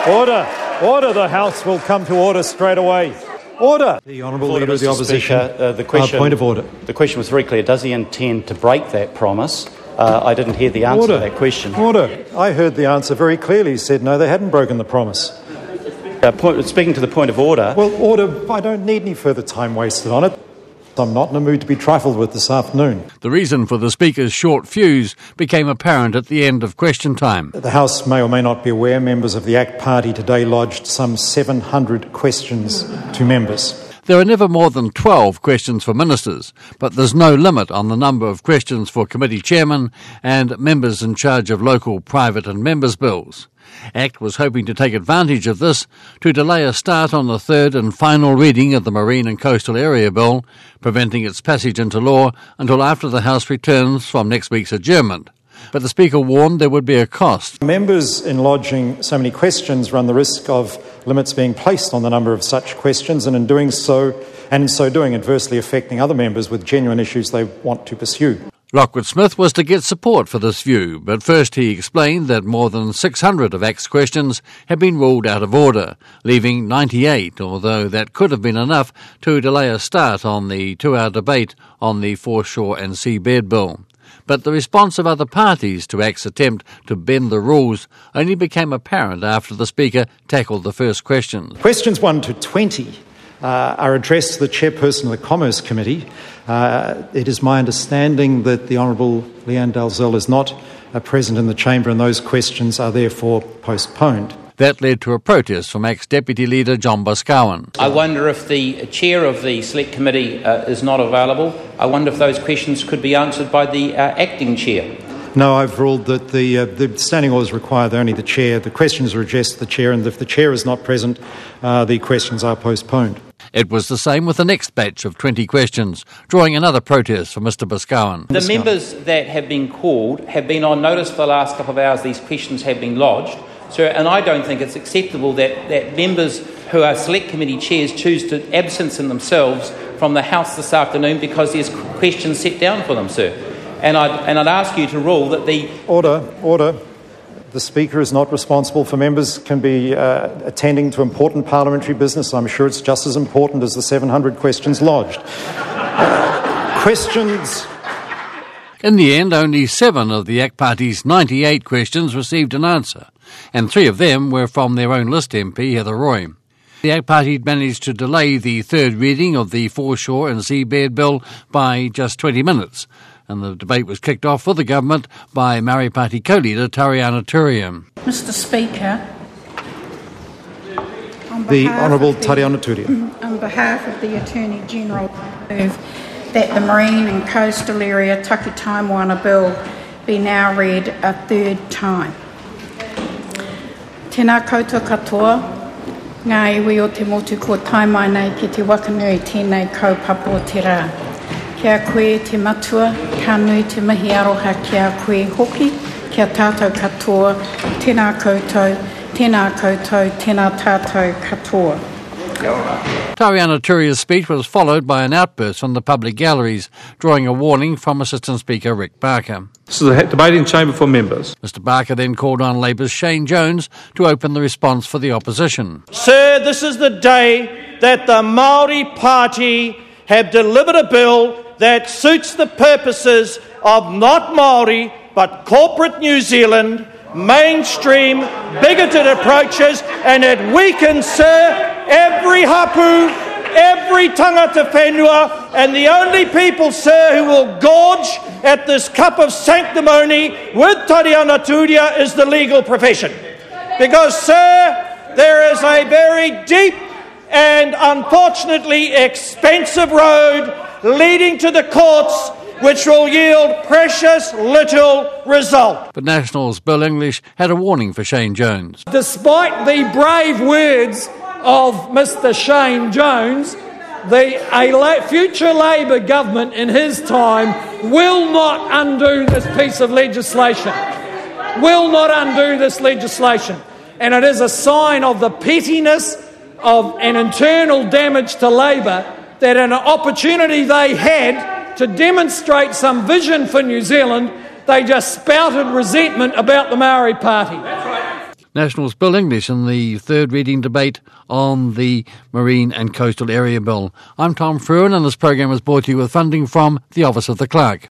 Order. Order. The House will come to order straight away. Order. The Honourable Leader of the Opposition. Speaker, point of order. The question was very clear. Does he intend to break that promise? I didn't hear the answer to that question. Order. I heard the answer very clearly. He said no, they hadn't broken the promise. Speaking to the point of order. Well, order. I don't need any further time wasted on it. I'm not in a mood to be trifled with this afternoon. The reason for the Speaker's short fuse became apparent at the end of question time. The House may or may not be aware members of the ACT Party today lodged some 700 questions to members. There are never more than 12 questions for ministers, but there's no limit on the number of questions for committee chairmen and members in charge of local, private and members' bills. ACT was hoping to take advantage of this to delay a start on the third and final reading of the Marine and Coastal Area Bill, preventing its passage into law until after the House returns from next week's adjournment. But the Speaker warned there would be a cost. Members in lodging so many questions run the risk of limits being placed on the number of such questions and in so doing adversely affecting other members with genuine issues they want to pursue. Lockwood Smith was to get support for this view, but first he explained that more than 600 of ACT's questions had been ruled out of order, leaving 98, although that could have been enough to delay a start on the 2-hour debate on the Foreshore and Seabed Bill. But the response of other parties to ACT's attempt to bend the rules only became apparent after the Speaker tackled the first questions. Questions 1 to 20 are addressed to the chairperson of the Commerce Committee. It is my understanding that the Honourable Leanne Dalzell is not present in the chamber and those questions are therefore postponed. That led to a protest from ACT's Deputy Leader John Boscawen. I wonder if the chair of the Select Committee is not available. I wonder if those questions could be answered by the acting chair. No, I've ruled that the standing orders require that only the chair. The questions are addressed to the chair, and if the chair is not present, the questions are postponed. It was the same with the next batch of 20 questions, drawing another protest for Mr Boscawen. The members that have been called have been on notice for the last couple of hours. These questions have been lodged. Sir, and I don't think it's acceptable that members who are Select Committee chairs choose to absence themselves from the House this afternoon because there's questions set down for them, sir. And I'd ask you to rule that the... Order. The Speaker is not responsible for members can be attending to important parliamentary business. I'm sure it's just as important as the 700 questions lodged. Questions... In the end, only 7 of the ACT Party's 98 questions received an answer, and 3 of them were from their own list MP, Heather Roy. The ACT Party managed to delay the third reading of the Foreshore and Seabed Bill by just 20 minutes, and the debate was kicked off for the government by Maori Party co-leader Tariana Turia. Mr Speaker, the Honourable Tariana Turia. On behalf of the Attorney General, move that the Marine and Coastal Area Takitaimoana Bill be now read a third time. Tēnā koutou katoa, ngā iwi o te motu ko taimai nei ki te wakanui tēnei kaupapa o te rā. Kia koe te matua, ka nui te mihi aroha kia koe hoki, kia tātou katoa, tēnā koutou, tēnā koutou, tēnā tātou katoa. Tariana Turia's speech was followed by an outburst from the public galleries, drawing a warning from Assistant Speaker Rick Barker. This is a debating chamber for members. Mr Barker then called on Labour's Shane Jones to open the response for the opposition. Sir, this is the day that the Māori Party have delivered a bill that suits the purposes of not Māori but corporate New Zealand, mainstream, bigoted approaches, and it weakens, sir, every hapu, every tangata whenua, and the only people, sir, who will gorge at this cup of sanctimony with Tariana Turia is the legal profession. Because, sir, there is a very deep and unfortunately expensive road leading to the courts which will yield precious little result. But Nationals Bill English had a warning for Shane Jones. Despite the brave words of Mr Shane Jones, a future Labour government in his time will not undo this piece of legislation. Will not undo this legislation. And it is a sign of the pettiness of an internal damage to Labour that an opportunity they had to demonstrate some vision for New Zealand, they just spouted resentment about the Maori Party. Nationals Bill English in the third reading debate on the Marine and Coastal Area Bill. I'm Tom Frewen, and this program is brought to you with funding from the Office of the Clerk.